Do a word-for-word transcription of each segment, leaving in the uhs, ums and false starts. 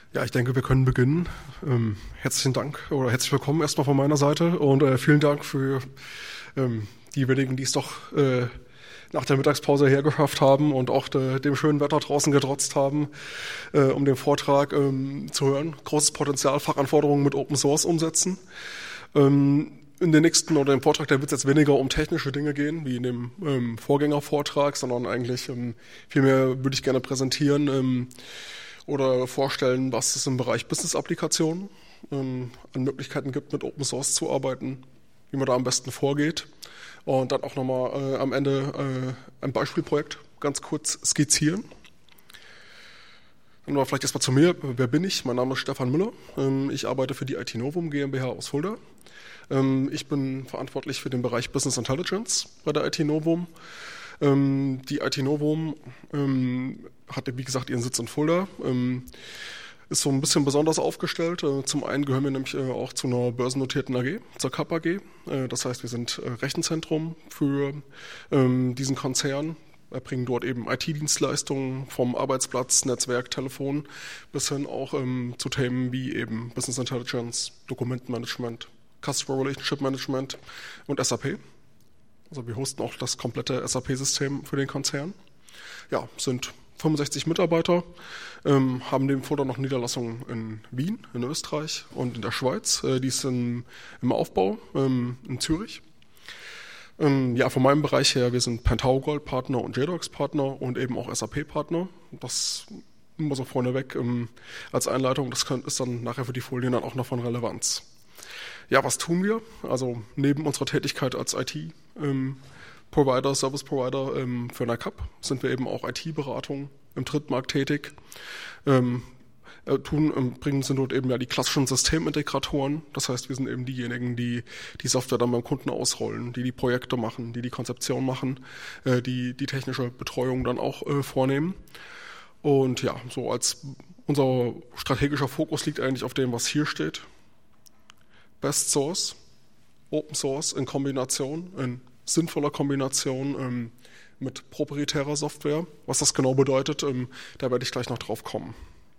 Ja, ich denke, wir können beginnen. Ähm, herzlichen Dank oder herzlich willkommen erstmal von meiner Seite und äh, vielen Dank für ähm, die wenigen, die es doch äh, nach der Mittagspause hergeschafft haben und auch de, dem schönen Wetter draußen getrotzt haben, äh, um den Vortrag ähm, zu hören. Großes Potenzial, Fachanforderungen mit Open Source umsetzen. Ähm, in den nächsten oder im Vortrag, da wird es jetzt weniger um technische Dinge gehen, wie in dem ähm, Vorgängervortrag, sondern eigentlich ähm, vielmehr würde ich gerne präsentieren, ähm, oder vorstellen, was es im Bereich Business-Applikationen ähm, an Möglichkeiten gibt, mit Open Source zu arbeiten, wie man da am besten vorgeht. Und dann auch nochmal äh, am Ende äh, ein Beispielprojekt ganz kurz skizzieren. Dann mal vielleicht erstmal zu mir. Wer bin ich? Mein Name ist Stefan Müller. Ähm, ich arbeite für die I T Novum GmbH aus Fulda. Ähm, ich bin verantwortlich für den Bereich Business Intelligence bei der I T Novum. Ähm, die I T Novum ähm, hat, wie gesagt, ihren Sitz in Fulda, ähm, ist so ein bisschen besonders aufgestellt. Äh, zum einen gehören wir nämlich äh, auch zu einer börsennotierten A G, zur K A P A G. Äh, das heißt, wir sind äh, Rechenzentrum für ähm, diesen Konzern, erbringen dort eben I T-Dienstleistungen vom Arbeitsplatz, Netzwerk, Telefon bis hin auch ähm, zu Themen wie eben Business Intelligence, Dokumentenmanagement, Customer Relationship Management und S A P. Also wir hosten auch das komplette S A P-System für den Konzern. Ja, sind fünfundsechzig Mitarbeiter, ähm, haben neben Fulda noch Niederlassungen in Wien, in Österreich und in der Schweiz. Äh, die sind im Aufbau ähm, in Zürich. Ähm, ja, von meinem Bereich her, wir sind Pentaho Gold Partner und J DOCS Partner und eben auch S A P Partner. Das immer so vorneweg ähm, als Einleitung. Das kann, ist dann nachher für die Folien dann auch noch von Relevanz. Ja, was tun wir? Also neben unserer Tätigkeit als I T-Provider, ähm, Service Provider ähm, für N I C A P sind wir eben auch I T-Beratung im Drittmarkt tätig. Ähm, äh, tun, ähm, bringen sind dort eben ja die klassischen Systemintegratoren. Das heißt, wir sind eben diejenigen, die die Software dann beim Kunden ausrollen, die die Projekte machen, die die Konzeption machen, äh, die die technische Betreuung dann auch äh, vornehmen. Und ja, so als unser strategischer Fokus liegt eigentlich auf dem, was hier steht. Best Source, Open Source in Kombination, in sinnvoller Kombination ähm, mit proprietärer Software. Was das genau bedeutet, ähm, da werde ich gleich noch drauf kommen.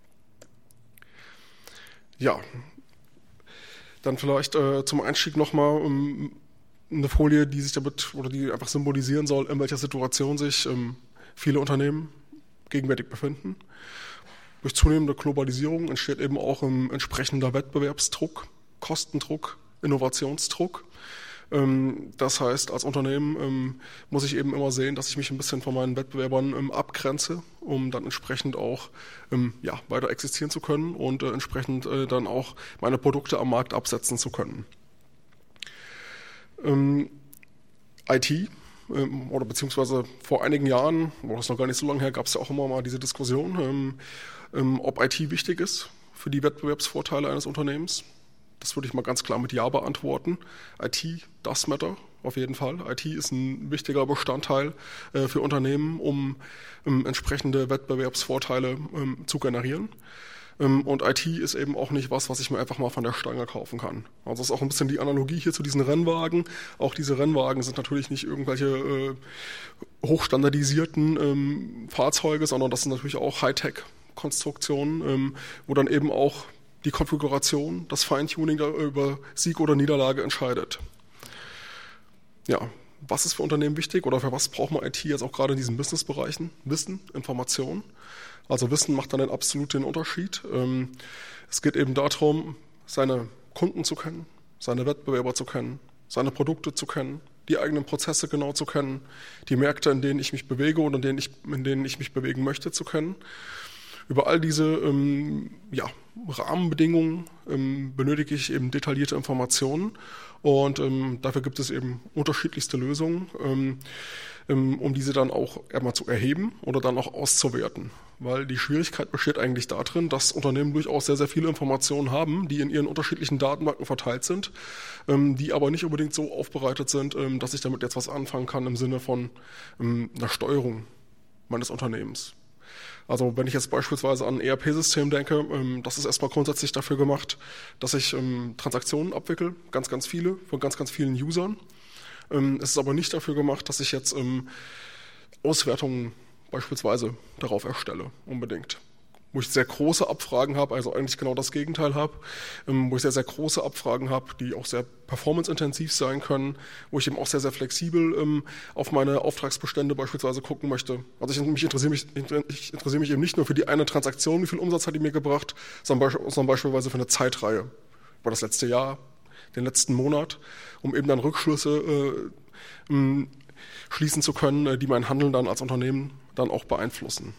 Ja, dann vielleicht äh, zum Einstieg nochmal ähm, eine Folie, die sich damit oder die einfach symbolisieren soll, in welcher Situation sich ähm, viele Unternehmen gegenwärtig befinden. Durch zunehmende Globalisierung entsteht eben auch ein entsprechender Wettbewerbsdruck, Kostendruck, Innovationsdruck. Das heißt, als Unternehmen muss ich eben immer sehen, dass ich mich ein bisschen von meinen Wettbewerbern abgrenze, um dann entsprechend auch ja, weiter existieren zu können und entsprechend dann auch meine Produkte am Markt absetzen zu können. I T oder beziehungsweise vor einigen Jahren, oder das ist noch gar nicht so lange her, gab es ja auch immer mal diese Diskussion, ob I T wichtig ist für die Wettbewerbsvorteile eines Unternehmens. Das würde ich mal ganz klar mit Ja beantworten. I T does matter, auf jeden Fall. I T ist ein wichtiger Bestandteil äh, für Unternehmen, um ähm, entsprechende Wettbewerbsvorteile ähm, zu generieren. Ähm, und I T ist eben auch nicht was, was ich mir einfach mal von der Stange kaufen kann. Also das ist auch ein bisschen die Analogie hier zu diesen Rennwagen. Auch diese Rennwagen sind natürlich nicht irgendwelche äh, hochstandardisierten ähm, Fahrzeuge, sondern das sind natürlich auch Hightech-Konstruktionen, ähm, wo dann eben auch die Konfiguration, das Feintuning da über Sieg oder Niederlage entscheidet. Ja, was ist für Unternehmen wichtig oder für was braucht man I T jetzt auch gerade in diesen Businessbereichen? Wissen, Information. Also Wissen macht dann einen absoluten Unterschied. Es geht eben darum, seine Kunden zu kennen, seine Wettbewerber zu kennen, seine Produkte zu kennen, die eigenen Prozesse genau zu kennen, die Märkte, in denen ich mich bewege und in denen ich, in denen ich mich bewegen möchte, zu kennen. Über all diese ähm, ja, Rahmenbedingungen ähm, benötige ich eben detaillierte Informationen und ähm, dafür gibt es eben unterschiedlichste Lösungen, ähm, ähm, um diese dann auch einmal zu erheben oder dann auch auszuwerten. Weil die Schwierigkeit besteht eigentlich darin, dass Unternehmen durchaus sehr, sehr viele Informationen haben, die in ihren unterschiedlichen Datenbanken verteilt sind, ähm, die aber nicht unbedingt so aufbereitet sind, ähm, dass ich damit jetzt was anfangen kann im Sinne von ähm, einer Steuerung meines Unternehmens. Also wenn ich jetzt beispielsweise an ein E R P-System denke, das ist erstmal grundsätzlich dafür gemacht, dass ich Transaktionen abwickle, ganz, ganz viele, von ganz, ganz vielen Usern. Es ist aber nicht dafür gemacht, dass ich jetzt Auswertungen beispielsweise darauf erstelle, unbedingt. wo ich sehr große Abfragen habe, also eigentlich genau das Gegenteil habe, ähm, wo ich sehr, sehr große Abfragen habe, die auch sehr performance-intensiv sein können, wo ich eben auch sehr, sehr flexibel ähm, auf meine Auftragsbestände beispielsweise gucken möchte. Also ich, mich interessiere mich, ich interessiere mich eben nicht nur für die eine Transaktion, wie viel Umsatz hat die mir gebracht, sondern, beisch, sondern beispielsweise für eine Zeitreihe über das letzte Jahr, den letzten Monat, um eben dann Rückschlüsse äh, ähm, schließen zu können, die mein Handeln dann als Unternehmen dann auch beeinflussen.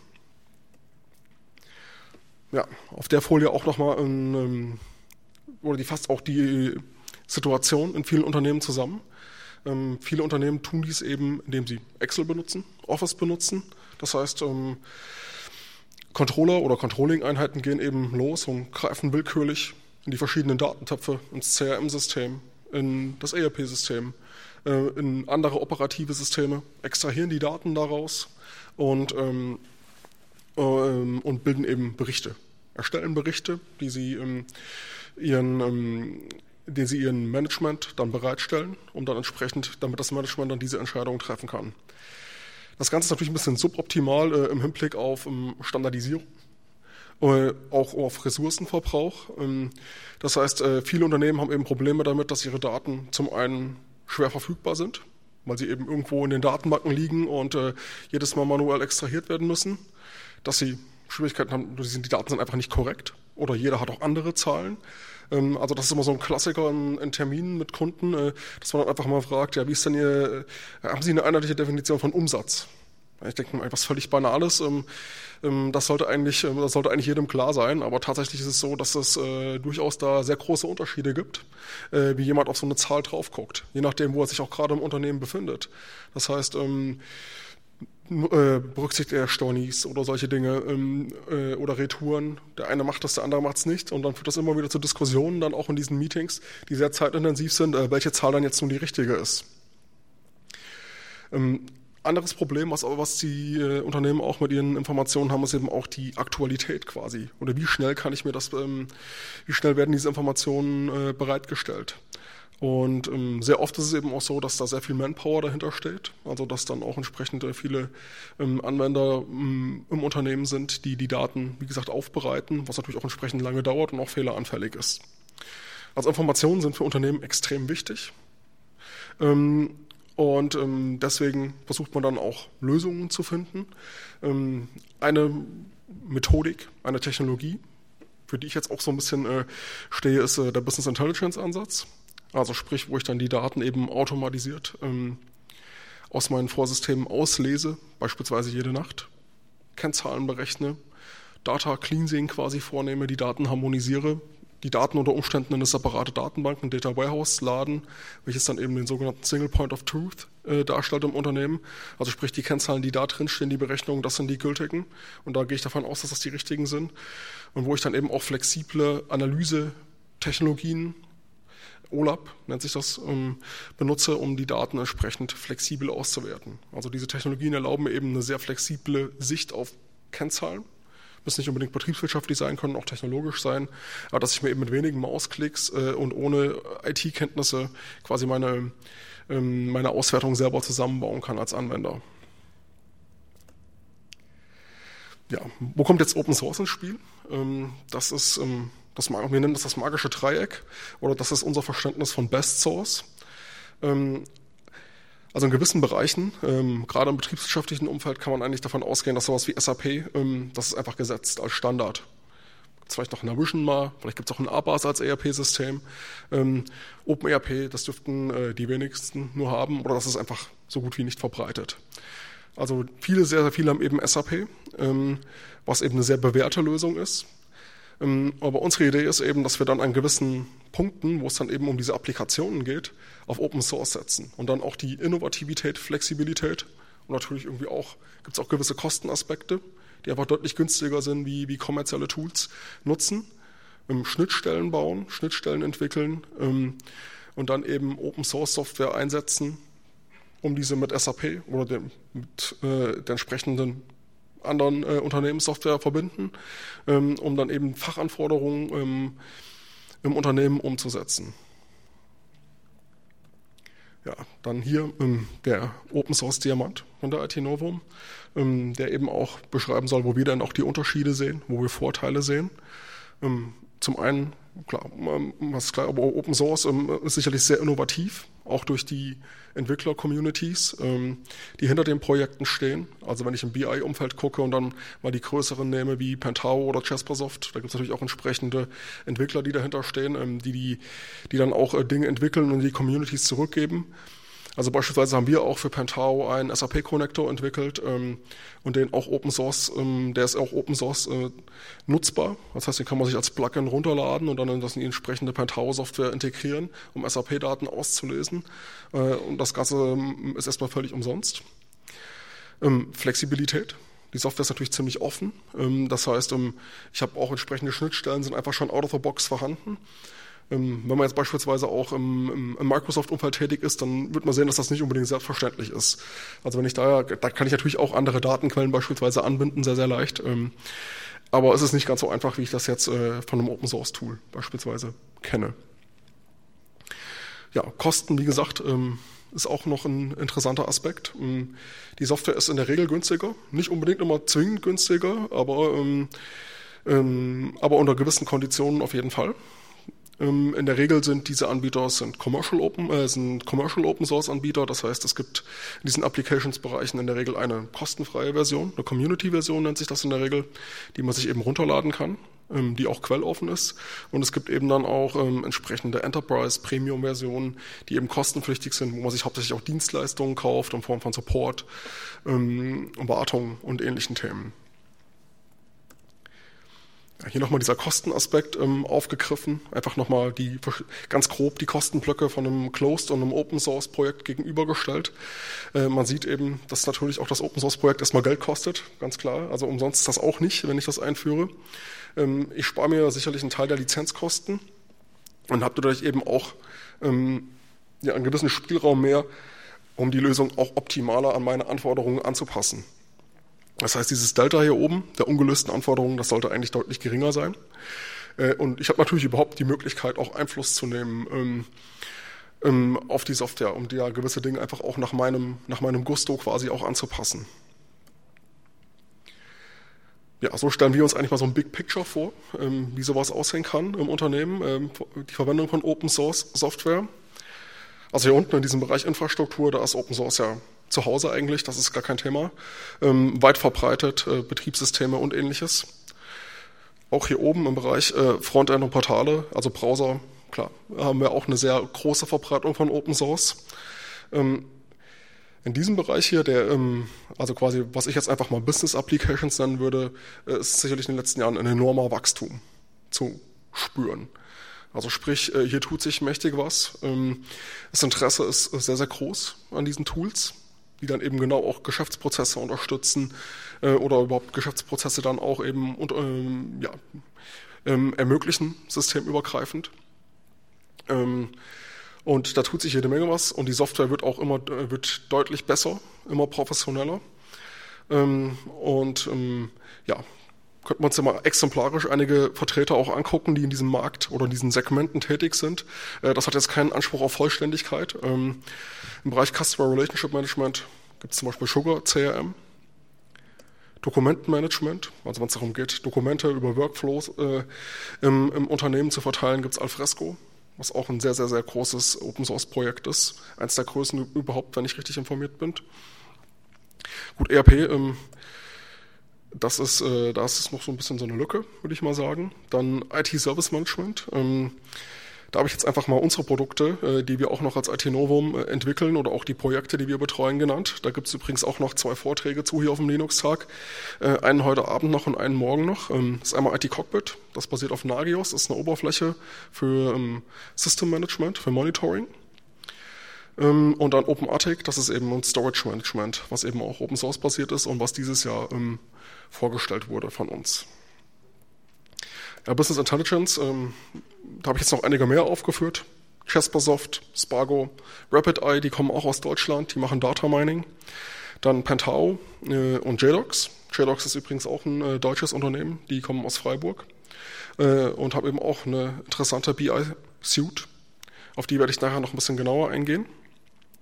Ja, auf der Folie auch nochmal, ähm, oder die fasst auch die Situation in vielen Unternehmen zusammen. Ähm, viele Unternehmen tun dies eben, indem sie Excel benutzen, Office benutzen. Das heißt, ähm, Controller oder Controlling-Einheiten gehen eben los und greifen willkürlich in die verschiedenen Datentöpfe, ins C R M-System, in das E R P-System, äh, in andere operative Systeme, extrahieren die Daten daraus und ähm, und bilden eben Berichte, erstellen Berichte, die sie ähm, ihren, ähm, die sie ihren Management dann bereitstellen, um dann entsprechend, damit das Management dann diese Entscheidungen treffen kann. Das Ganze ist natürlich ein bisschen suboptimal äh, im Hinblick auf ähm, Standardisierung, äh, auch auf Ressourcenverbrauch. Ähm, das heißt, äh, viele Unternehmen haben eben Probleme damit, dass ihre Daten zum einen schwer verfügbar sind, weil sie eben irgendwo in den Datenbanken liegen und äh, jedes Mal manuell extrahiert werden müssen, dass sie Schwierigkeiten haben, die Daten sind einfach nicht korrekt oder jeder hat auch andere Zahlen. Ähm, also das ist immer so ein Klassiker in, in Terminen mit Kunden, äh, dass man dann einfach mal fragt, ja, wie ist denn Ihr, äh, haben Sie eine einheitliche Definition von Umsatz? Ich denke mal, etwas völlig Banales. Ähm, ähm, das sollte eigentlich, äh, das sollte eigentlich jedem klar sein, aber tatsächlich ist es so, dass es äh, durchaus da sehr große Unterschiede gibt, äh, wie jemand auf so eine Zahl drauf guckt, je nachdem, wo er sich auch gerade im Unternehmen befindet. Das heißt, ähm, berücksichtigt er Stornis oder solche Dinge ähm, äh, oder Retouren. Der eine macht das, der andere macht es nicht und dann führt das immer wieder zu Diskussionen, dann auch in diesen Meetings, die sehr zeitintensiv sind, äh, welche Zahl dann jetzt nun die richtige ist. Ähm, anderes Problem, was aber was die äh, Unternehmen auch mit ihren Informationen haben, ist eben auch die Aktualität quasi. Oder wie schnell kann ich mir das, ähm, wie schnell werden diese Informationen äh, bereitgestellt? Und ähm, sehr oft ist es eben auch so, dass da sehr viel Manpower dahinter steht, also dass dann auch entsprechend viele ähm, Anwender ähm, im Unternehmen sind, die die Daten, wie gesagt, aufbereiten, was natürlich auch entsprechend lange dauert und auch fehleranfällig ist. Also Informationen sind für Unternehmen extrem wichtig ähm, und ähm, deswegen versucht man dann auch Lösungen zu finden. Ähm, eine Methodik, eine Technologie, für die ich jetzt auch so ein bisschen äh, stehe, ist äh, der Business Intelligence Ansatz. Also sprich, wo ich dann die Daten eben automatisiert ähm, aus meinen Vorsystemen auslese, beispielsweise jede Nacht, Kennzahlen berechne, Data Cleansing quasi vornehme, die Daten harmonisiere, die Daten unter Umständen in eine separate Datenbank, ein Data Warehouse laden, welches dann eben den sogenannten Single Point of Truth äh, darstellt im Unternehmen. Also sprich, die Kennzahlen, die da drin stehen, die Berechnungen, das sind die gültigen. Und da gehe ich davon aus, dass das die richtigen sind. Und wo ich dann eben auch flexible Analyse-Technologien, O L A P nennt sich das, ähm, benutze, um die Daten entsprechend flexibel auszuwerten. Also diese Technologien erlauben mir eben eine sehr flexible Sicht auf Kennzahlen. Müssen nicht unbedingt betriebswirtschaftlich sein, können auch technologisch sein, aber dass ich mir eben mit wenigen Mausklicks äh, und ohne I T-Kenntnisse quasi meine, ähm, meine Auswertung selber zusammenbauen kann als Anwender. Ja, wo kommt jetzt Open Source ins Spiel? Ähm, das ist... Ähm, Das, wir nennen das das magische Dreieck oder das ist unser Verständnis von Best Source. Also in gewissen Bereichen, gerade im betriebswirtschaftlichen Umfeld, kann man eigentlich davon ausgehen, dass sowas wie S A P, das ist einfach gesetzt als Standard. Gibt es vielleicht noch Navision mal, vielleicht gibt es auch ein A B A S als E R P-System. OpenERP, das dürften die wenigsten nur haben oder das ist einfach so gut wie nicht verbreitet. Also viele, sehr, sehr viele haben eben S A P, was eben eine sehr bewährte Lösung ist. Aber unsere Idee ist eben, dass wir dann an gewissen Punkten, wo es dann eben um diese Applikationen geht, auf Open Source setzen und dann auch die Innovativität, Flexibilität und natürlich irgendwie auch, gibt es auch gewisse Kostenaspekte, die einfach deutlich günstiger sind wie, wie kommerzielle Tools, nutzen, Schnittstellen bauen, Schnittstellen entwickeln und dann eben Open Source Software einsetzen, um diese mit S A P oder dem, mit äh, der entsprechenden anderen äh, Unternehmenssoftware verbinden, ähm, um dann eben Fachanforderungen ähm, im Unternehmen umzusetzen. Ja, dann hier ähm, der Open Source Diamant von der I T Novum, ähm, der eben auch beschreiben soll, wo wir dann auch die Unterschiede sehen, wo wir Vorteile sehen. Ähm, zum einen, klar, ähm, was ist klar, aber Open Source ähm, ist sicherlich sehr innovativ, auch durch die Entwickler-Communities, ähm, die hinter den Projekten stehen. Also wenn ich im B I-Umfeld gucke und dann mal die größeren nehme wie Pentao oder Jaspersoft, da gibt es natürlich auch entsprechende Entwickler, die dahinter stehen, ähm, die, die, die dann auch äh, Dinge entwickeln und die Communities zurückgeben. Also beispielsweise haben wir auch für Pentao einen S A P-Connector entwickelt ähm, und den auch Open Source, ähm, der ist auch Open Source äh, nutzbar. Das heißt, den kann man sich als Plugin runterladen und dann in das in die entsprechende Pentao-Software integrieren, um S A P-Daten auszulesen. Äh, und das Ganze ähm, ist erstmal völlig umsonst. Ähm, Flexibilität. Die Software ist natürlich ziemlich offen. Ähm, das heißt, ähm, ich habe auch entsprechende Schnittstellen, sind einfach schon out of the box vorhanden. Wenn man jetzt beispielsweise auch im, im Microsoft-Umfeld tätig ist, dann wird man sehen, dass das nicht unbedingt selbstverständlich ist. Also wenn ich da, da kann ich natürlich auch andere Datenquellen beispielsweise anbinden, sehr, sehr leicht. Aber es ist nicht ganz so einfach, wie ich das jetzt von einem Open-Source-Tool beispielsweise kenne. Ja, Kosten, wie gesagt, ist auch noch ein interessanter Aspekt. Die Software ist in der Regel günstiger, nicht unbedingt immer zwingend günstiger, aber, aber unter gewissen Konditionen auf jeden Fall. In der Regel sind diese Anbieter sind Commercial Open, äh, sind Commercial Open Source Anbieter. Das heißt, es gibt in diesen Applications-Bereichen in der Regel eine kostenfreie Version, eine Community-Version nennt sich das in der Regel, die man sich eben runterladen kann, ähm, die auch quelloffen ist. Und es gibt eben dann auch ähm, entsprechende Enterprise-Premium-Versionen, die eben kostenpflichtig sind, wo man sich hauptsächlich auch Dienstleistungen kauft in Form von Support, ähm, Wartung und ähnlichen Themen. Hier nochmal dieser Kostenaspekt ähm, aufgegriffen, einfach nochmal die ganz grob die Kostenblöcke von einem Closed und einem Open Source Projekt gegenübergestellt. Äh, man sieht eben, dass natürlich auch das Open Source Projekt erstmal Geld kostet, ganz klar. Also umsonst ist das auch nicht, wenn ich das einführe. Ähm, ich spare mir sicherlich einen Teil der Lizenzkosten und habe dadurch eben auch ähm, ja, einen gewissen Spielraum mehr, um die Lösung auch optimaler an meine Anforderungen anzupassen. Das heißt, dieses Delta hier oben, der ungelösten Anforderungen, das sollte eigentlich deutlich geringer sein. Und ich habe natürlich überhaupt die Möglichkeit, auch Einfluss zu nehmen ähm, ähm, auf die Software, um da gewisse Dinge einfach auch nach meinem, nach meinem Gusto quasi auch anzupassen. Ja, so stellen wir uns eigentlich mal so ein Big Picture vor, ähm, wie sowas aussehen kann im Unternehmen, ähm, die Verwendung von Open Source Software. Also hier unten in diesem Bereich Infrastruktur, da ist Open Source ja zu Hause eigentlich, das ist gar kein Thema, ähm, weit verbreitet, äh, Betriebssysteme und ähnliches. Auch hier oben im Bereich äh, Frontend und Portale, also Browser, klar, haben wir auch eine sehr große Verbreitung von Open Source. Ähm, in diesem Bereich hier, der, ähm, also quasi, was ich jetzt einfach mal Business Applications nennen würde, äh, ist sicherlich in den letzten Jahren ein enormer Wachstum zu spüren. Also sprich, äh, hier tut sich mächtig was. Ähm, das Interesse ist sehr, sehr groß an diesen Tools, die dann eben genau auch Geschäftsprozesse unterstützen äh, oder überhaupt Geschäftsprozesse dann auch eben und, ähm, ja, ähm, ermöglichen, systemübergreifend. Ähm, und da tut sich jede Menge was und die Software wird auch immer wird deutlich besser, immer professioneller. Ähm, und ähm, ja, könnten wir uns ja mal exemplarisch einige Vertreter auch angucken, die in diesem Markt oder in diesen Segmenten tätig sind. Äh, das hat jetzt keinen Anspruch auf Vollständigkeit. Ähm, Im Bereich Customer Relationship Management gibt es zum Beispiel Sugar C R M, Dokumentenmanagement, also wenn es darum geht, Dokumente über Workflows äh, im, im Unternehmen zu verteilen, gibt es Alfresco, was auch ein sehr, sehr, sehr großes Open-Source-Projekt ist. Eins der größten überhaupt, wenn ich richtig informiert bin. Gut, E R P, ähm, das ist, äh, da ist es noch so ein bisschen so eine Lücke, würde ich mal sagen. Dann I T-Service-Management. Ähm, Da habe ich jetzt einfach mal unsere Produkte, die wir auch noch als I T Novum entwickeln oder auch die Projekte, die wir betreuen, genannt. Da gibt es übrigens auch noch zwei Vorträge zu hier auf dem Linux-Tag. Einen heute Abend noch und einen morgen noch. Das ist einmal I T Cockpit, das basiert auf Nagios, das ist eine Oberfläche für System Management, für Monitoring. Und dann OpenATIC, das ist eben ein Storage Management, was eben auch Open Source basiert ist und was dieses Jahr vorgestellt wurde von uns. Ja, Business Intelligence, ähm, da habe ich jetzt noch einige mehr aufgeführt. Jaspersoft, Spargo, RapidEye, die kommen auch aus Deutschland, die machen Data Mining. Dann Pentao äh, und JDocs. JDocs ist übrigens auch ein äh, deutsches Unternehmen, die kommen aus Freiburg äh, und haben eben auch eine interessante B I-Suite. Auf die werde ich nachher noch ein bisschen genauer eingehen.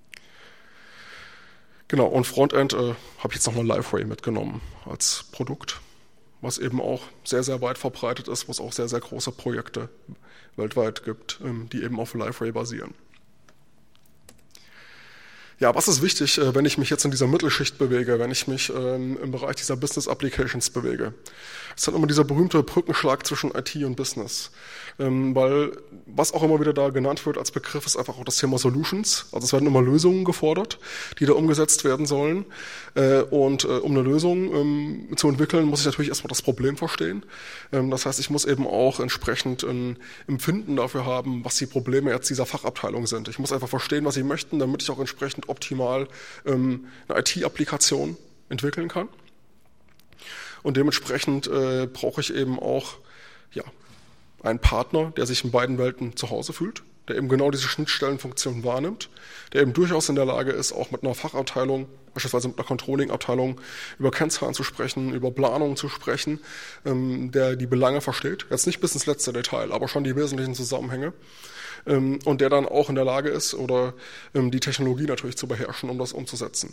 Genau, und Frontend äh, habe ich jetzt nochmal Liferay mitgenommen als Produkt, was eben auch sehr, sehr weit verbreitet ist, wo es auch sehr, sehr große Projekte weltweit gibt, ähm, die eben auf Liferay basieren. Ja, was ist wichtig, äh, wenn ich mich jetzt in dieser Mittelschicht bewege, wenn ich mich ähm, im Bereich dieser Business Applications bewege? Es ist dann immer dieser berühmte Brückenschlag zwischen I T und Business. Ähm, weil was auch immer wieder da genannt wird als Begriff, ist einfach auch das Thema Solutions. Also es werden immer Lösungen gefordert, die da umgesetzt werden sollen. Äh, und äh, um eine Lösung ähm, zu entwickeln, muss ich natürlich erstmal das Problem verstehen. Ähm, das heißt, ich muss eben auch entsprechend ein Empfinden dafür haben, was die Probleme jetzt dieser Fachabteilung sind. Ich muss einfach verstehen, was sie möchten, damit ich auch entsprechend optimal ähm, eine I T-Applikation entwickeln kann. Und dementsprechend äh, brauche ich eben auch ja, einen Partner, der sich in beiden Welten zu Hause fühlt, der eben genau diese Schnittstellenfunktion wahrnimmt, der eben durchaus in der Lage ist, auch mit einer Fachabteilung, beispielsweise mit einer Controlling-Abteilung, über Kennzahlen zu sprechen, über Planung zu sprechen, ähm, der die Belange versteht, jetzt nicht bis ins letzte Detail, aber schon die wesentlichen Zusammenhänge. Und der dann auch in der Lage ist, oder ähm, die Technologie natürlich zu beherrschen, um das umzusetzen.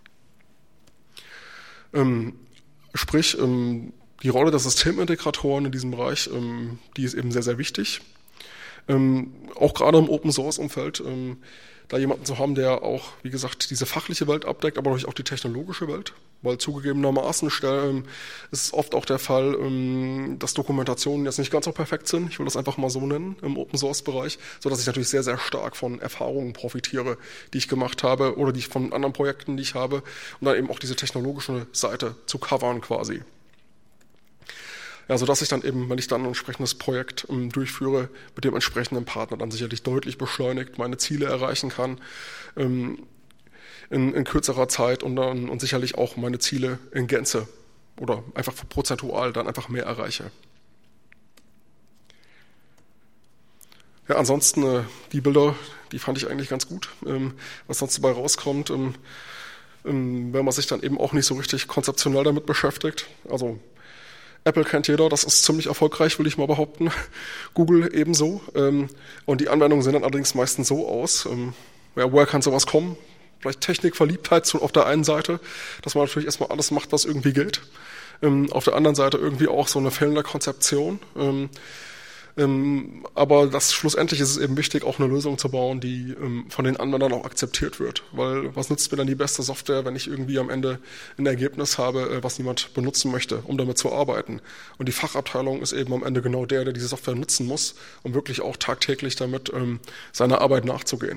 Ähm, sprich, ähm, die Rolle der Systemintegratoren in diesem Bereich, ähm, die ist eben sehr, sehr wichtig. Ähm, auch gerade im Open-Source-Umfeld, ähm, da jemanden zu haben, der auch, wie gesagt, diese fachliche Welt abdeckt, aber natürlich auch die technologische Welt, weil zugegebenermaßen ähm, ist es oft auch der Fall, ähm, dass Dokumentationen jetzt nicht ganz so perfekt sind, ich will das einfach mal so nennen, im Open-Source-Bereich, sodass ich natürlich sehr, sehr stark von Erfahrungen profitiere, die ich gemacht habe oder die ich von anderen Projekten, die ich habe, und dann eben auch diese technologische Seite zu covern quasi. Ja, sodass ich dann eben, wenn ich dann ein entsprechendes Projekt ähm, durchführe, mit dem entsprechenden Partner dann sicherlich deutlich beschleunigt meine Ziele erreichen kann ähm, in, in kürzerer Zeit und dann und sicherlich auch meine Ziele in Gänze oder einfach prozentual dann einfach mehr erreiche. Ja, ansonsten äh, die Bilder, die fand ich eigentlich ganz gut. Ähm, was sonst dabei rauskommt, ähm, ähm, wenn man sich dann eben auch nicht so richtig konzeptionell damit beschäftigt, also Apple kennt jeder, das ist ziemlich erfolgreich, will ich mal behaupten. Google ebenso. Und die Anwendungen sehen dann allerdings meistens so aus. Ja, woher kann sowas kommen? Vielleicht Technikverliebtheit auf der einen Seite, dass man natürlich erstmal alles macht, was irgendwie geht. Auf der anderen Seite irgendwie auch so eine fehlende Konzeption. Ähm, aber das schlussendlich ist es eben wichtig, auch eine Lösung zu bauen, die ähm, von den Anwendern auch akzeptiert wird. Weil was nützt mir dann die beste Software, wenn ich irgendwie am Ende ein Ergebnis habe, äh, was niemand benutzen möchte, um damit zu arbeiten. Und die Fachabteilung ist eben am Ende genau der, der diese Software nutzen muss, um wirklich auch tagtäglich damit ähm, seiner Arbeit nachzugehen.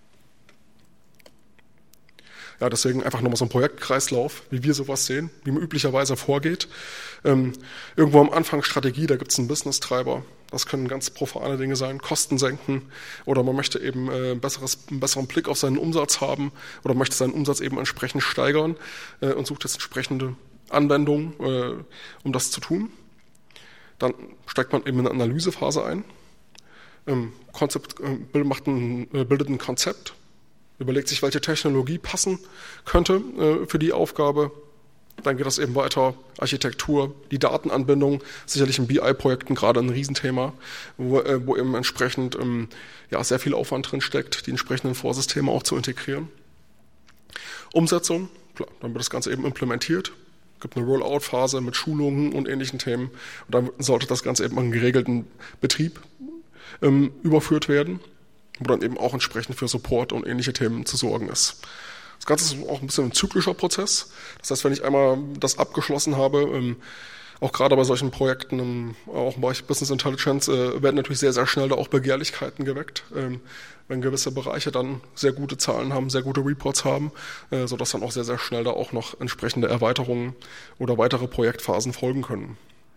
Ja, deswegen einfach nochmal so ein Projektkreislauf, wie wir sowas sehen, wie man üblicherweise vorgeht. Ähm, irgendwo am Anfang Strategie, da gibt es einen Business-Treiber. Das können ganz profane Dinge sein, Kosten senken oder man möchte eben äh, besseres, einen besseren Blick auf seinen Umsatz haben oder möchte seinen Umsatz eben entsprechend steigern äh, und sucht jetzt entsprechende Anwendungen, äh, um das zu tun. Dann steigt man eben in eine Analysephase ein, ähm, Konzept, äh, macht ein, äh, bildet ein Konzept, überlegt sich, welche Technologie passen könnte äh, für die Aufgabe. Dann geht das eben weiter, Architektur, die Datenanbindung, sicherlich in B I-Projekten gerade ein Riesenthema, wo, äh, wo eben entsprechend ähm, ja, sehr viel Aufwand drin steckt, die entsprechenden Vorsysteme auch zu integrieren. Umsetzung, klar, dann wird das Ganze eben implementiert, gibt eine Rollout-Phase mit Schulungen und ähnlichen Themen und dann sollte das Ganze eben in einen geregelten Betrieb ähm, überführt werden, wo dann eben auch entsprechend für Support und ähnliche Themen zu sorgen ist. Das Ganze ist auch ein bisschen ein zyklischer Prozess. Das heißt, wenn ich einmal das abgeschlossen habe, ähm, auch gerade bei solchen Projekten, ähm, auch im Bereich Business Intelligence, äh, werden natürlich sehr, sehr schnell da auch Begehrlichkeiten geweckt, ähm, wenn gewisse Bereiche dann sehr gute Zahlen haben, sehr gute Reports haben, äh, sodass dann auch sehr, sehr schnell da auch noch entsprechende Erweiterungen oder weitere Projektphasen folgen können.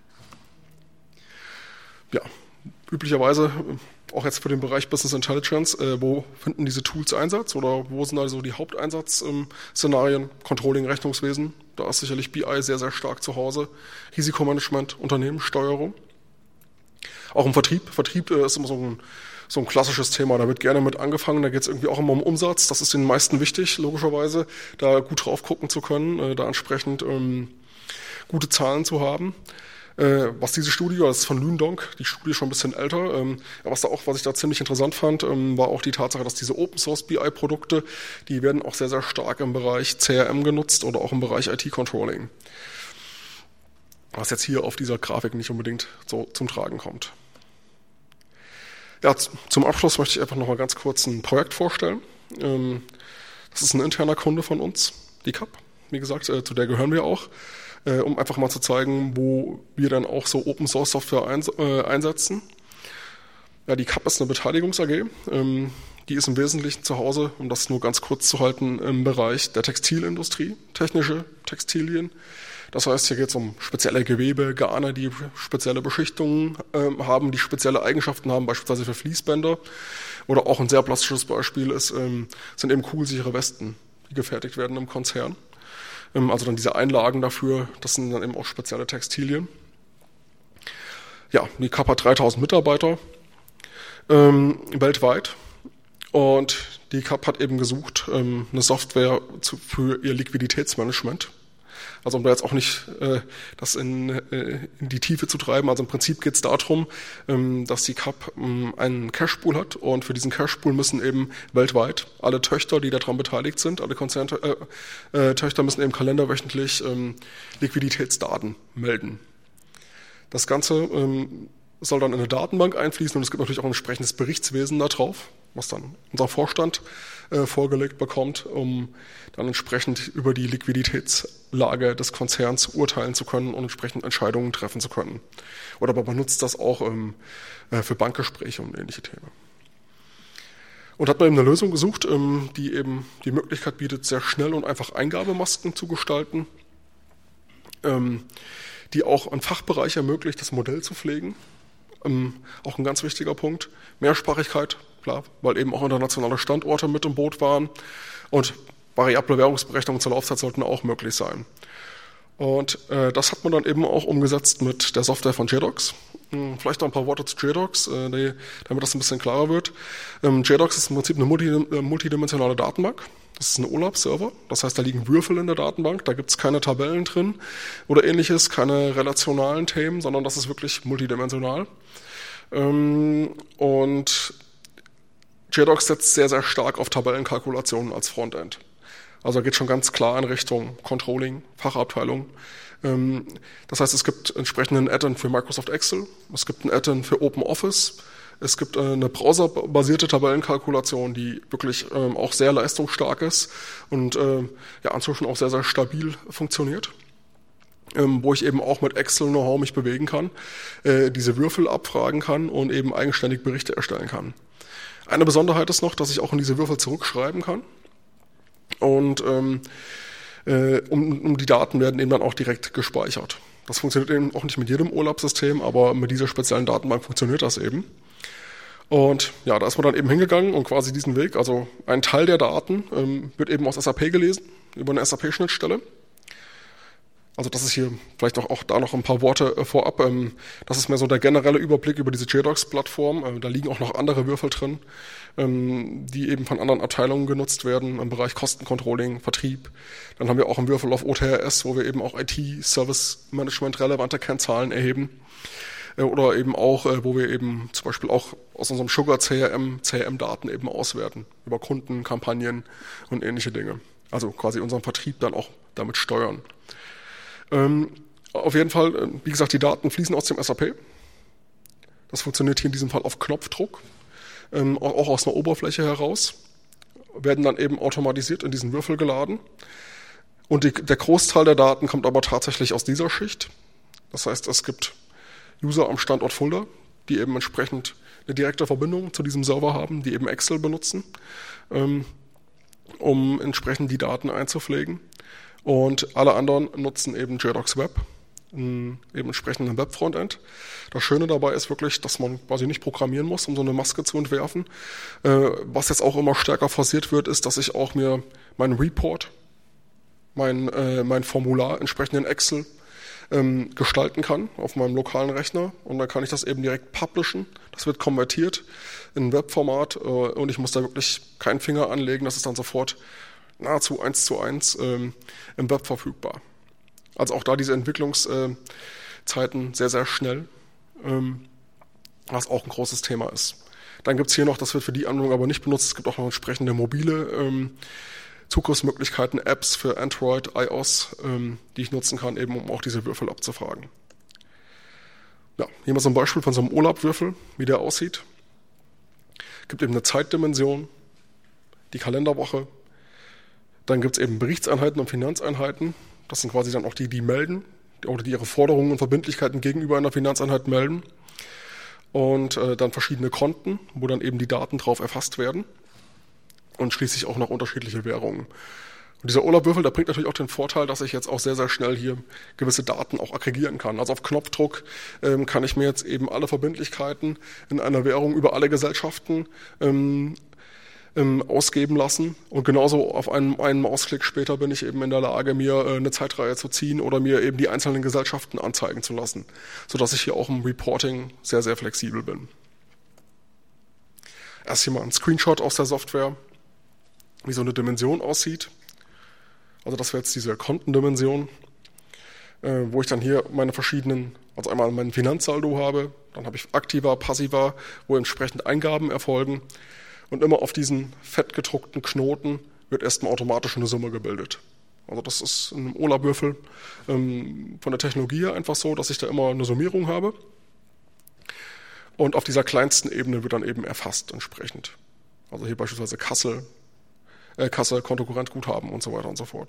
Ja, üblicherweise auch jetzt für den Bereich Business Intelligence, äh, wo finden diese Tools Einsatz oder wo sind also die Haupteinsatzszenarien? Ähm, Controlling, Rechnungswesen, da ist sicherlich B I sehr, sehr stark zu Hause. Risikomanagement, Unternehmenssteuerung. Auch im Vertrieb. Vertrieb äh, ist immer so ein, so ein klassisches Thema, da wird gerne mit angefangen, da geht es irgendwie auch immer um Umsatz, das ist den meisten wichtig, logischerweise, da gut drauf gucken zu können, äh, da entsprechend ähm, gute Zahlen zu haben. Äh, was diese Studie, das ist von Lündong, die Studie ist schon ein bisschen älter, ähm, was da auch, was ich da ziemlich interessant fand, ähm, war auch die Tatsache, dass diese Open Source B I-Produkte, die werden auch sehr, sehr stark im Bereich C R M genutzt oder auch im Bereich I T-Controlling. Was jetzt hier auf dieser Grafik nicht unbedingt so zum Tragen kommt. Ja, zum Abschluss möchte ich einfach noch mal ganz kurz ein Projekt vorstellen. Ähm, das ist ein interner Kunde von uns, die C A P. Wie gesagt, äh, zu der gehören wir auch. Äh, um einfach mal zu zeigen, wo wir dann auch so Open-Source-Software eins, äh, einsetzen. Ja, die C A P ist eine Beteiligungs-A G. Ähm, die ist im Wesentlichen zu Hause, um das nur ganz kurz zu halten, im Bereich der Textilindustrie, technische Textilien. Das heißt, hier geht es um spezielle Gewebe, Garne, die spezielle Beschichtungen ähm, haben, die spezielle Eigenschaften haben, beispielsweise für Fließbänder. Oder auch ein sehr plastisches Beispiel ist, ähm, sind eben kugelsichere Westen, die gefertigt werden im Konzern. Also dann diese Einlagen dafür, das sind dann eben auch spezielle Textilien. Ja, die C A P hat dreitausend Mitarbeiter ähm, weltweit und die C A P hat eben gesucht ähm, eine Software zu, für ihr Liquiditätsmanagement. Also um da jetzt auch nicht äh, das in, äh, in die Tiefe zu treiben, also im Prinzip geht es darum, ähm, dass die C A P ähm, einen Cashpool hat und für diesen Cashpool müssen eben weltweit alle Töchter, die daran beteiligt sind, alle Konzerntöchter äh, äh, müssen eben kalenderwöchentlich ähm, Liquiditätsdaten melden. Das Ganze ähm, soll dann in eine Datenbank einfließen und es gibt natürlich auch ein entsprechendes Berichtswesen da drauf, was dann unser Vorstand äh, vorgelegt bekommt, um dann entsprechend über die Liquiditätslage des Konzerns urteilen zu können und entsprechend Entscheidungen treffen zu können. Oder aber man nutzt das auch ähm, äh, für Bankgespräche und ähnliche Themen. Und hat man eben eine Lösung gesucht, ähm, die eben die Möglichkeit bietet, sehr schnell und einfach Eingabemasken zu gestalten, ähm, die auch einen Fachbereich ermöglicht, das Modell zu pflegen. Ähm, auch ein ganz wichtiger Punkt. Mehrsprachigkeit, klar, weil eben auch internationale Standorte mit im Boot waren. Und variable Währungsberechnungen zur Laufzeit sollten auch möglich sein. Und äh, das hat man dann eben auch umgesetzt mit der Software von JDocs. Hm, vielleicht noch ein paar Worte zu JDocs, äh, die, damit das ein bisschen klarer wird. Ähm, JDocs ist im Prinzip eine multi, äh, multidimensionale Datenbank. Das ist ein O L A P-Server, das heißt, da liegen Würfel in der Datenbank, da gibt es keine Tabellen drin oder ähnliches, keine relationalen Themen, sondern das ist wirklich multidimensional. Ähm, und JDocs setzt sehr, sehr stark auf Tabellenkalkulationen als Frontend. Also geht schon ganz klar in Richtung Controlling, Fachabteilung. Ähm, das heißt, es gibt entsprechenden Add-on für Microsoft Excel, es gibt ein Add-on für OpenOffice, es gibt eine browserbasierte Tabellenkalkulation, die wirklich ähm, auch sehr leistungsstark ist und äh, ja, inzwischen auch sehr, sehr stabil funktioniert. Ähm, wo ich eben auch mit Excel-Know-how mich bewegen kann, äh, diese Würfel abfragen kann und eben eigenständig Berichte erstellen kann. Eine Besonderheit ist noch, dass ich auch in diese Würfel zurückschreiben kann und ähm, äh, um, um die Daten werden eben dann auch direkt gespeichert. Das funktioniert eben auch nicht mit jedem O L A P-System, aber mit dieser speziellen Datenbank funktioniert das eben. Und ja, da ist man dann eben hingegangen und quasi diesen Weg, also ein Teil der Daten ähm, wird eben aus S A P gelesen, über eine S A P-Schnittstelle. Also das ist hier vielleicht auch, auch da noch ein paar Worte äh, vorab. Ähm, das ist mehr so der generelle Überblick über diese JDocs-Plattform. Äh, da liegen auch noch andere Würfel drin, ähm, die eben von anderen Abteilungen genutzt werden im Bereich Kostencontrolling, Vertrieb. Dann haben wir auch einen Würfel auf O T R S, wo wir eben auch I T-Service-Management relevante Kennzahlen erheben. Äh, oder eben auch, äh, wo wir eben zum Beispiel auch aus unserem Sugar C R M, C R M-Daten eben auswerten. Über Kunden, Kampagnen und ähnliche Dinge. Also quasi unseren Vertrieb dann auch damit steuern. Ähm, auf jeden Fall, wie gesagt, die Daten fließen aus dem S A P. Das funktioniert hier in diesem Fall auf Knopfdruck, ähm, auch aus einer Oberfläche heraus, werden dann eben automatisiert in diesen Würfel geladen. Und die, der Großteil der Daten kommt aber tatsächlich aus dieser Schicht. Das heißt, es gibt User am Standort Fulda, die eben entsprechend eine direkte Verbindung zu diesem Server haben, die eben Excel benutzen, ähm, um entsprechend die Daten einzupflegen. Und alle anderen nutzen eben JDocs Web, eben entsprechend ein Web-Frontend. Das Schöne dabei ist wirklich, dass man quasi nicht programmieren muss, um so eine Maske zu entwerfen. Was jetzt auch immer stärker forciert wird, ist, dass ich auch mir meinen Report, mein, mein Formular entsprechend in Excel gestalten kann auf meinem lokalen Rechner. Und dann kann ich das eben direkt publishen. Das wird konvertiert in ein Webformat und ich muss da wirklich keinen Finger anlegen. Das ist dann sofort nahezu eins zu eins ähm, im Web verfügbar. Also auch da diese Entwicklungs, äh, Zeiten sehr, sehr schnell, ähm, was auch ein großes Thema ist. Dann gibt es hier noch, das wird für die Anwendung aber nicht benutzt, es gibt auch noch entsprechende mobile ähm, Zugriffsmöglichkeiten, Apps für Android, iOS, ähm, die ich nutzen kann, eben um auch diese Würfel abzufragen. Ja, hier mal so ein Beispiel von so einem Urlaubwürfel, wie der aussieht. Es gibt eben eine Zeitdimension, die Kalenderwoche. Dann gibt es eben Berichtseinheiten und Finanzeinheiten. Das sind quasi dann auch die, die melden oder die ihre Forderungen und Verbindlichkeiten gegenüber einer Finanzeinheit melden. Und äh, dann verschiedene Konten, wo dann eben die Daten drauf erfasst werden. Und schließlich auch noch unterschiedliche Währungen. Und dieser Urlaubwürfel, der bringt natürlich auch den Vorteil, dass ich jetzt auch sehr, sehr schnell hier gewisse Daten auch aggregieren kann. Also auf Knopfdruck ähm, kann ich mir jetzt eben alle Verbindlichkeiten in einer Währung über alle Gesellschaften ähm, ähm, ausgeben lassen. Und genauso auf einen, einen Mausklick später bin ich eben in der Lage, mir äh, eine Zeitreihe zu ziehen oder mir eben die einzelnen Gesellschaften anzeigen zu lassen, sodass ich hier auch im Reporting sehr, sehr flexibel bin. Erst hier mal ein Screenshot aus der Software, wie so eine Dimension aussieht. Also das wäre jetzt diese Kontendimension, äh, wo ich dann hier meine verschiedenen, also einmal meinen Finanzsaldo habe, dann habe ich aktiver, passiver, wo entsprechend Eingaben erfolgen und immer auf diesen fett gedruckten Knoten wird erstmal automatisch eine Summe gebildet. Also das ist in einem Urlaubwürfel ähm, von der Technologie her einfach so, dass ich da immer eine Summierung habe und auf dieser kleinsten Ebene wird dann eben erfasst entsprechend. Also hier beispielsweise Kassel, Kasse, Kontokorrent, Guthaben und so weiter und so fort.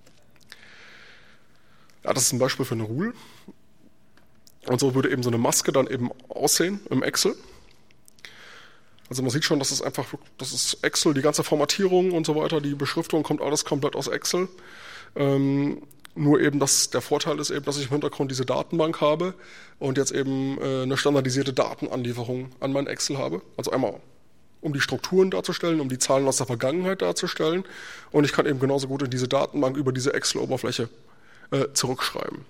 Ja, das ist ein Beispiel für eine Rule. Und so würde eben so eine Maske dann eben aussehen im Excel. Also man sieht schon, das ist einfach, das ist Excel, die ganze Formatierung und so weiter, die Beschriftung kommt alles komplett aus Excel. Ähm, nur eben, dass der Vorteil ist eben, dass ich im Hintergrund diese Datenbank habe und jetzt eben äh, eine standardisierte Datenanlieferung an mein Excel habe. Also einmal um die Strukturen darzustellen, um die Zahlen aus der Vergangenheit darzustellen. Und ich kann eben genauso gut in diese Datenbank über diese Excel-Oberfläche äh, zurückschreiben.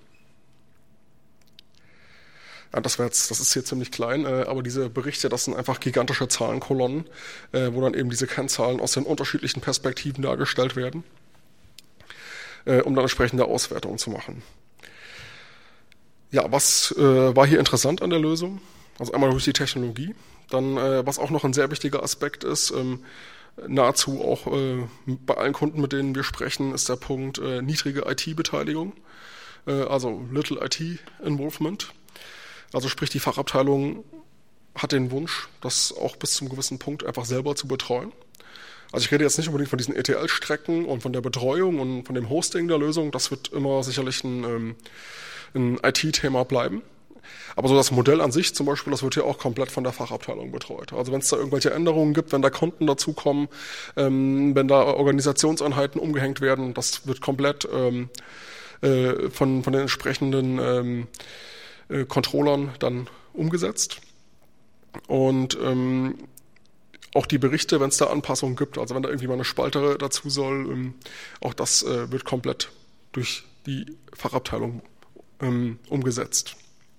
Ja, das, jetzt, das ist hier ziemlich klein, äh, aber diese Berichte, das sind einfach gigantische Zahlenkolonnen, äh, wo dann eben diese Kennzahlen aus den unterschiedlichen Perspektiven dargestellt werden, äh, um dann entsprechende Auswertungen zu machen. Ja, was äh, war hier interessant an der Lösung? Also einmal durch die Technologie. Dann, äh, was auch noch ein sehr wichtiger Aspekt ist, ähm, nahezu auch äh, bei allen Kunden, mit denen wir sprechen, ist der Punkt äh, niedrige I T-Beteiligung, äh, also Little I T-Involvement. Also sprich, die Fachabteilung hat den Wunsch, das auch bis zum gewissen Punkt einfach selber zu betreuen. Also ich rede jetzt nicht unbedingt von diesen E T L-Strecken und von der Betreuung und von dem Hosting der Lösung, das wird immer sicherlich ein, ähm, ein I T-Thema bleiben. Aber so das Modell an sich zum Beispiel, das wird hier auch komplett von der Fachabteilung betreut. Also wenn es da irgendwelche Änderungen gibt, wenn da Konten dazukommen, ähm, wenn da Organisationseinheiten umgehängt werden, das wird komplett ähm, äh, von, von den entsprechenden ähm, äh, Controllern dann umgesetzt. Und ähm, auch die Berichte, wenn es da Anpassungen gibt, also wenn da irgendwie mal eine Spalte dazu soll, ähm, auch das äh, wird komplett durch die Fachabteilung ähm, umgesetzt.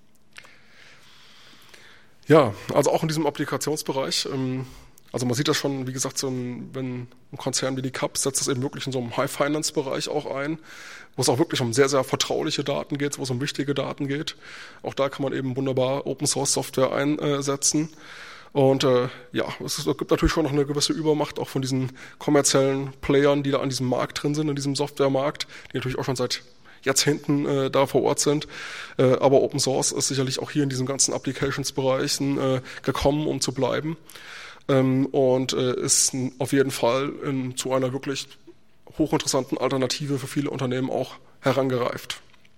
Ja, also auch in diesem Applikationsbereich, ähm, also man sieht das schon, wie gesagt, so ein, wenn ein Konzern wie die Cup setzt das eben wirklich in so einem High-Finance-Bereich auch ein, wo es auch wirklich um sehr, sehr vertrauliche Daten geht, wo es um wichtige Daten geht. Auch da kann man eben wunderbar Open-Source-Software einsetzen. Und äh, ja, es, ist, es gibt natürlich schon noch eine gewisse Übermacht auch von diesen kommerziellen Playern, die da an diesem Markt drin sind, in diesem Softwaremarkt, die natürlich auch schon seit Jahrzehnten äh, da vor Ort sind. Äh, aber Open Source ist sicherlich auch hier in diesen ganzen Applications-Bereichen äh, gekommen, um zu bleiben. Ähm, und äh, ist auf jeden Fall in, zu einer wirklich hochinteressanten Alternative für viele Unternehmen auch herangereift.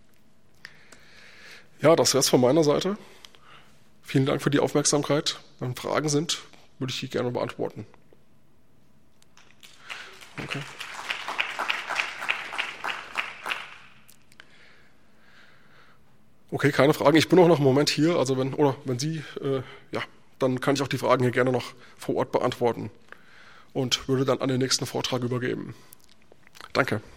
Ja, das wäre es von meiner Seite. Vielen Dank für die Aufmerksamkeit. Wenn Fragen sind, würde ich die gerne beantworten. Okay. Okay, keine Fragen. Ich bin auch noch einen Moment hier, also wenn, oder wenn Sie, äh, ja, dann kann ich auch die Fragen hier gerne noch vor Ort beantworten und würde dann an den nächsten Vortrag übergeben. Danke.